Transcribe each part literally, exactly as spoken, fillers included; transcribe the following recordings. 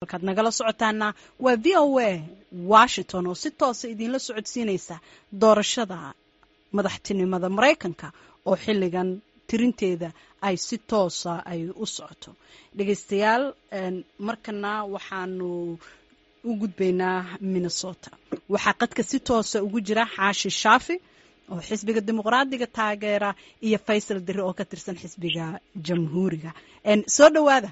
halkaad nagala socotaana waa v o a washington oo si toosa idinla socodsiinaysa doorashada madaxtinimada maraykanka oo xilligan tirinteeda ay si toosa ay u socoto. dhegaystayaal markana waxaanu u gudbaynaa Minnesota. waxaa qadka si toosa ugu jira Xaashi Shaafi oo xisbiga dimuqraadiga taageera iyo Faysal Diri oo ka tirsan xisbiga jamhuuriga. en soo dhawaada.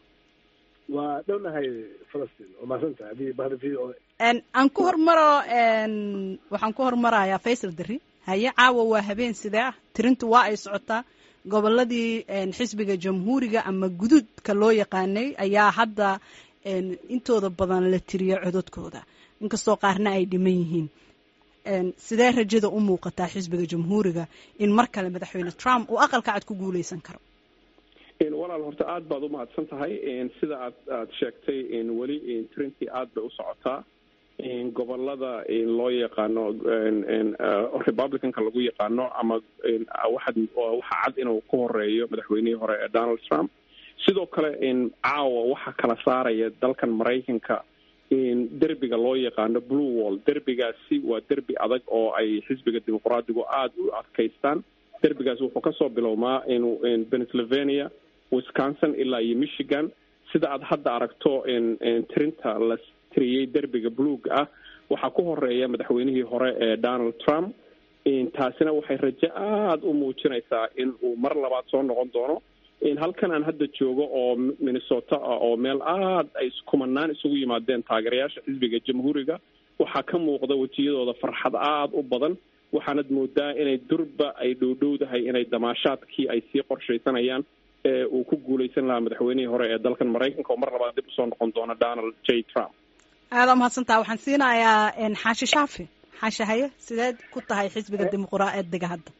waa dhownahay Falastiin oo maasanta hadii bahda video en aan ku hormaro en waxaan ku hormarayaa Faysal Diri. haye caawa waa habeen sidee tirintu waa ay socotaa goboladii xisbiga jamhuuriga ama guduudka loo yaqaanay ayaa hadda intooda badan la tiriyo codadkooda inkastoo qaarna ay dhiman yihiin. sidee rajada u muuqataa xisbiga jamhuuriga in mar kale madaxweyne Trump uu aqalka cad ku guuleysan karo? in walaal horta aad baad u mahadsan tahay in sida aad aad sheegtay in wali in tirintii aad bay u socotaa in gobolada in loo yaqaano in Republicanka lagu yaqaano ama waxa waxa cad inuu ku horeeyo madaxweynihii hore ee Donald Trump. sidoo kale in caawa waxa kala saaraya dalkan Mareykanka in derbiga loo yaqaano Blue Wall. derbigaasi waa derbi adag oo ay xisbiga dimuqraadigu aad u adkaystaan. derbigaasi wuxuu ka soo bilowmaa in in Pennsylvania, Wisconsin ilaa iyo Michigan. sida aad hadda aragto in in tirinta la tiriyay derbiga buluug ah waxaa ku horeeya madaxweynihii hore ee Donald Trump. in taasina waxay rajo aad u muujinaysaa in uu mar labaad soo noqon doono. in halkan aan hadda joogo oo Minnesota oo meel aad ay kumanaan isugu yimaadeen taageerayaasha xisbiga jamhuuriga waxaa ka muuqda wajiyadooda farxad aad u badan. waxaanad moodaa inay durba ay dhowdhowdahay inay damaashaadkii ay sii qorshaysanayaan ee uu ku guuleysan lahaa madaxweynihii hore ee dalkan Mareykanka oo mar labaad dib usoo noqon doona Donald J. Trump. aad mahadsantahay. waxaan siinayaa Xaashi Shaafi. Xaashi haye sideed ku tahay xisbiga dimuqraadiga hadda?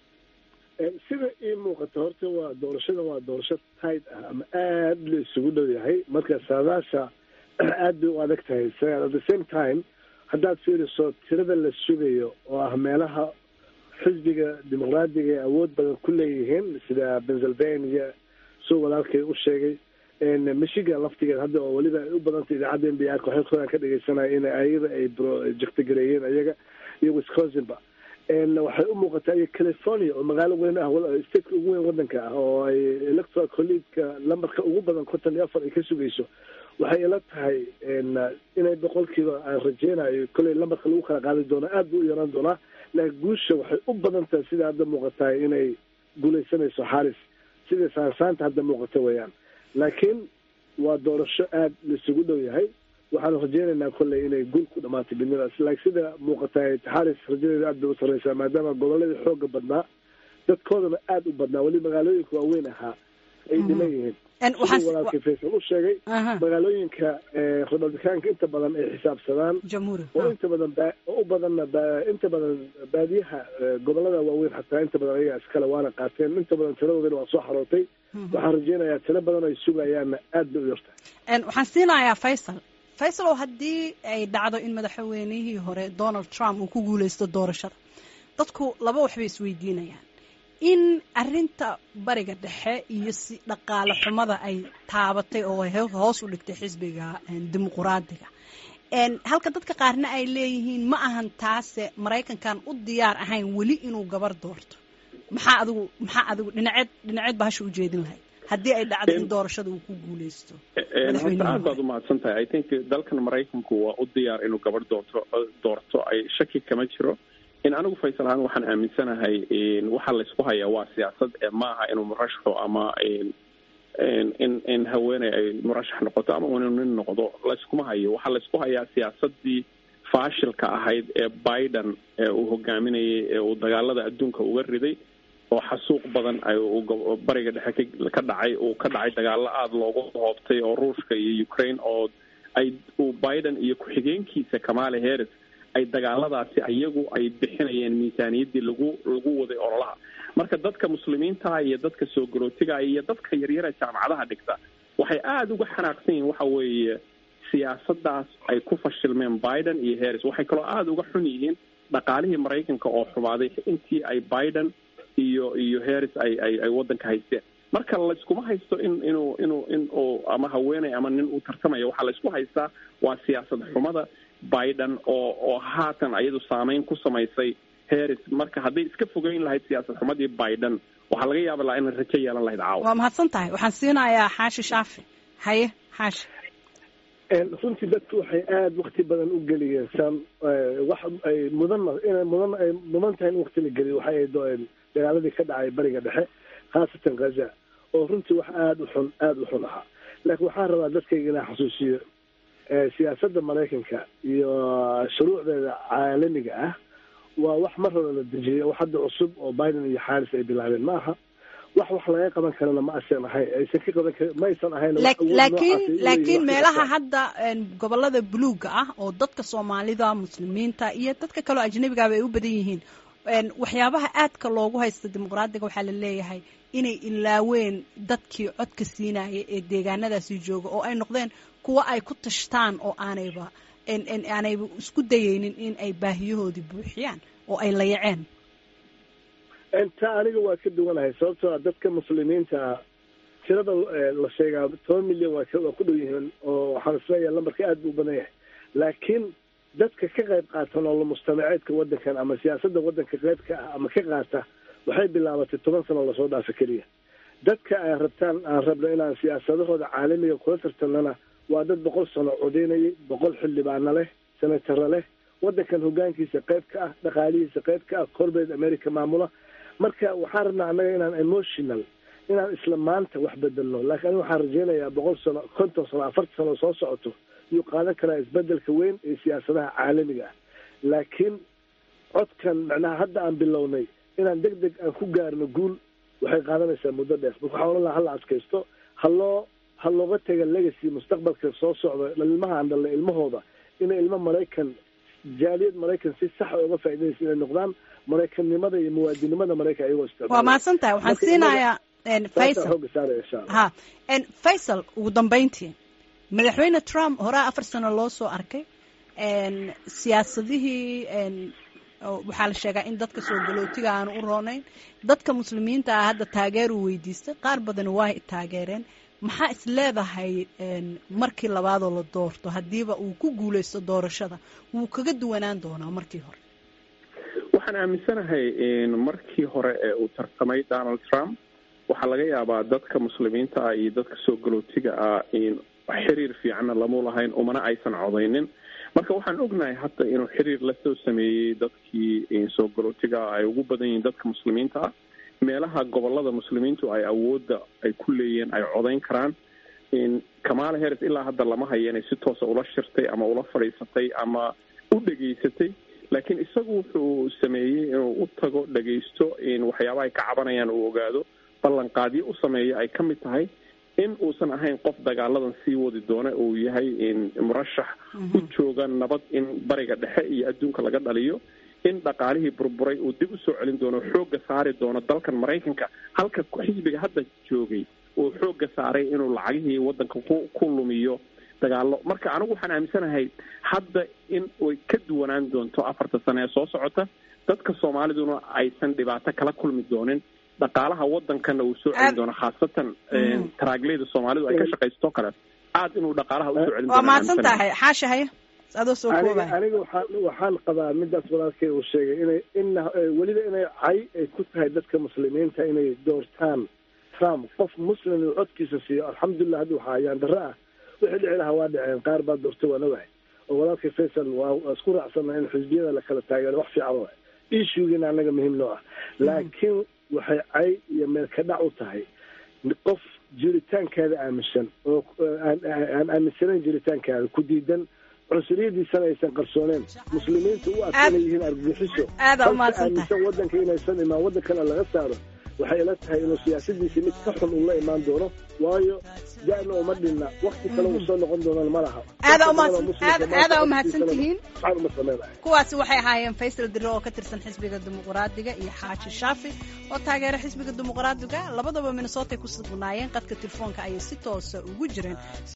sida ii muuqato horta waa doorashada waa doorasho tight ah ama aad la isugu dhow yahay marka saadaasha aad bay u adag tahay. at the same time haddaad fiiriso tirada la sugayo oo ah meelaha xisbiga dimuqraadiga ee awood badan ku leeyihiin sida Pennsylvania soo walaalkay u sheegay in Michigan laftigeed hadda oo waliba ay u badantay idaacadda N B R waxay qoran ka dhageysanayeen in ayada ay project gareeyeen ayaga iyo Wisconsin ba in waxay u muuqataa in California oo magaalo weyn ah wala state ugu weyn wadanka ah oo ay electoral college-ka lambarka ugu badan konton iyo afar ay ka sugayso waxay ila tahay in inay boqolkiiba aan rajeynayo kulay lambarka lagu kala qaadi doono aad buu u yaraan doonaa laakiin guusha waxay u badan tahay sida hadda muuqataa inay guuleysanayso Harris sida saansaanta hadda muuqata weeyaan. laakiin waa doorasho aad la isugu dhow yahay waxaan rajeynaynaa kolley inay guul ku dhammaatay binidaas laakiin sida muuqata Harris rajadeeda aad bay u sarreysaa maadaama goboladii xooga badnaa dadkoodana aad u badnaa weli magaalooyinka waaweyn ahaa ay dhiman yihiin. walaalkii Faysal u sheegay magaalooyinka Republicaanka inta badan ay xisaabsadaan oo inta badan u badanna inta badan baadiyaha gobolada waaweyn xataa inta badan ayaga iskale waana qaateen inta badan tiradooda waa soo xarootay. waxaan rajeynayaa tiro badan ay sugayaanna aad bay u yartahay. waxaan siinayaa Faysal. Faysal oo haddii ay dhacdo in madaxweynihii hore Donald Trump uu ku guuleysto doorashada dadku laba wax bay isweydiinayaan in arinta bariga dhexe iyo si dhaqaale xumada ay taabatay oo hoos u dhigtay xisbiga dimuqraadiga. een halka dadka qaarna ay leeyihiin ma ahan taase Mareykankan u diyaar ahayn wali inuu gabar doorto. maxaa adigu maxaa adigu dhinaceed dhinaceed bahasha u jeedin lahayd haddii ay dhacdo in doorashada uu ku guuleysto? aad baad u mahadsan tahay. I think dalkan Mareykanku waa u diyaar inuu gabar doorto doorto ay shaki kama jiro. in anigu Faysal ahaan waxaan aaminsanahay in waxa la isku hayaa waa siyaasad ee ma aha inuu murashaxo ama in in in haweeney ay murashax noqoto ama inuu nin noqdo la iskuma hayo. waxa la isku hayaa siyaasadii faashilka ahayd ee Biden ee uu hogaaminayay ee uu dagaalada adduunka uga riday oo xasuuq badan ay bariga dhexe ka dhacay oo ka dhacay dagaalo aad loogu hoobtay oo Ruushka iyo Ukraine oo ay uu Biden iyo ku-xigeenkiisa Kamala Harris ay dagaaladaasi ayagu ay bixinayeen miisaaniyadii lagu lagu waday ololaha. marka dadka muslimiinta iyo dadka soo garootiga iyo dadka yaryar ee jaamacadaha dhigta waxay aad uga xanaaqsan yihiin waxa weeye siyaasadaas ay ku fashilmeen Biden iyo Harris. waxay kaloo aad uga xun yihiin dhaqaalihii Mareykanka oo xumaaday intii ay Biden iyo iyo Harris ay ay ay wadanka haysteen. marka layskuma haysto in inuu inuu in uu ama haweeney ama nin uu tartamayo. waxaa laysku haystaa waa siyaasad xumada Biden oo oo haatan ayadu saameyn ku samaysay Harris. marka hadday iska fogeyn lahayd siyaasad xumadii Biden waxaa laga yaaba lahaa inay rajo yeelan lahayd caawa. waa mahadsan tahay. waxaan siinayaa Xaashi Shaafi. haye Xaashi. runtii dadku waxay aada wakti badan u geliyeen sam wax ay mudan inay mudan ay mudan tahay in wakti la geliyo waxay ay doon dagaaladii ka dhacay bariga dhexe khaasatan Gaza oo runtii wax aada u xun aada u xun ahaa. laakiin waxaan rabaa dadkayga inaan xasuusiyo siyaasadda Maraykanka iyo shuruucdeeda caalamiga ah waa wax mar hore la dejiyay wax hadda cusub oo Biden iyo Harris ay bilaabeen ma aha. wax wax laga qaban karana ma aysan ahayn aysan ka qaban karin ma aysan ahayn. laakiin laakiin meelaha hadda gobolada buluuga ah oo dadka Soomaalida, muslimiinta iyo dadka kale ajnabiga ah ay u badan yihiin waxyaabaha aadka loogu haysto dimuqraadiga waxaa la leeyahay inay ilaaween dadkii codka siinayay ee deegaanadaasi jooga oo ay noqdeen kuwa ay ku tashtaan oo aanayba aanayba isku dayaynin in ay baahiyahoodii buuxiyaan oo ay layaceen. inta aniga waa ka duwanahay sababtoo ah dadka muslimiinta tirada la sheegaa toban milyan waa ku dhow yihiin oo waxaan isleeyahay lambarka aad buu u badan yahay. laakiin dadka ka qayb qaata nolol mujtamaceedka waddankan ama siyaasadda waddanka qaybka ah ama ka qaata waxay bilaabatay toban sano lasoo dhaafa keliya. dadka ay rabtaan aan rabno inaan siyaasadahooda caalamiga kula tartanana waa dad boqol sano codeynayay, boqol xildhibaano leh, senataro leh, waddankan hoggaankiisa qayb ka ah, dhaqaalihiisa qayb ka ah, corporate America maamula. marka waxaan rabnaa annaga inaan emotional inaan isla maanta wax bedelno. laakiin aniga waxaan rajaynayaa boqol sano konton sano afartan sano soo socoto yuu qaadan karaa isbedelka weyn ee siyaasadaha caalamiga ah. laakiin codkan macnaha hadda aan bilownay inaan deg deg aan ku gaarno guul waxay qaadanaysaa muddo dheer. marka waxaan oran lahaa hala adkaysto haloo ha looga taga legacy mustaqbalka soo socda ilmaha aan dhalnay ilmahooda inay ilmo Maraykan jaaliyad Maraykan si sax ah uga faa'iideysan inay noqdaan Maraykanimada iyo muwaadinimada Maraykan ayagoo isticmaala. waa mahadsan tahay. waxaan siinayaa Faisal. ha Faisal ugu dambeyntii madaxweyne Trump hore afar sano loo soo arkay siyaasadihii waxaa la sheegaa in dadka soo galootiga aan u roonayn dadka muslimiinta ah hadda taageer uu weydiistay qaar badan waa taageereen. maxaa is leedahay markii labaadoo la doorto haddiiba uu ku guuleysto doorashada wuu kaga duwanaan doonaa markii hore? waxaan aaminsanahay markii hore ee uu tartamay Donald Trump waxaa laga yaabaa dadka muslimiinta ah iyo dadka soo galootiga ah in xiriir fiicanna lamu lahayn umana aysan codaynin. marka waxaan ognahay hadda inuu xiriir la soo sameeyey dadkii soo galootiga ay ugu badan yihiin dadka muslimiinta ah. meelaha gobolada muslimiintu ay awoodda ay ku leeyihiin ay codayn karaan. Kamala Harris ilaa hadda lama hayo inay si toosa ula shirtay ama ula fadhiisatay ama u dhegaysatay. laakiin isagu wuxuu sameeyey inuu u tago dhegaysto in waxyaabaha ay ka cabanayaan uu ogaado ballanqaadyo u sameeya ay ka mid tahay in uusan ahayn qof dagaaladan sii wadi doona uu yahay in murashax u jooga nabad in bariga dhexe iyo adduunka laga dhaliyo in dhaqaalihii burburay uu dib u soo celin doono xoogga saari doono dalkan Maraykanka halka xisbiga hadda joogay uu xoogga saaray inuu lacagihii waddanka ku lumiyo dagaalo. marka anigu waxaan aaminsanahay hadda in ay ka duwanaan doonto afarta sano ee soo socota dadka Soomaaliduna aysan dhibaato kala kulmi doonin dhaqaalaha waddankana uu soo celin doono khaasatan taraagleeda Soomaalidu ay ka shaqaysto kale aad inuu dhaqaalaha u soo celin doono. waa mahadsan tahay Xaashahay adoo soo koobay. aniga waxaan waxaan qabaa midaas walaalkay uu sheegay inay in waliba inay cay ay ku tahay dadka muslimiinta inay doortaan Trump qof muslim oo codkiisa siiyo. alxamdulillah hadda waxaa ayaan darro ah wixii dhici lahaa waa dhaceen qaar baa doortay waa nawahay oo walaalkay Faisal waa isku raacsana in xisbiyada la kala taageero wax fiican waa issuegiina anaga muhiim noo ah. laakiin waxay cay iyo meel ka dhac u tahay qof jiritaankeeda aaminsan oo aan aaminsanayn jiritaankeeda ku diidan cunsuriyadiisana aysan qarsooneen muslimiintu u adkayna yihiin argagixiso aaminsan waddanka inaysan imaan waddankana laga saaro waxay ila tahay inuu siyaasadiisa mid ka xun uu la imaan doono waayo da'na uma dhinna wakti kale uu soo noqon doonaan ma laha. aada u mahadsantihiin. kuwaasi waxay ahaayeen Faisal Diro oo ka tirsan xisbiga dimuqraadiga iyo Xaashi Shaafi oo taageera xisbiga dimuqraadiga labadaba Minnesota ku sugnaayeen qadka telefoonka ayay si toos ah ugu jireen.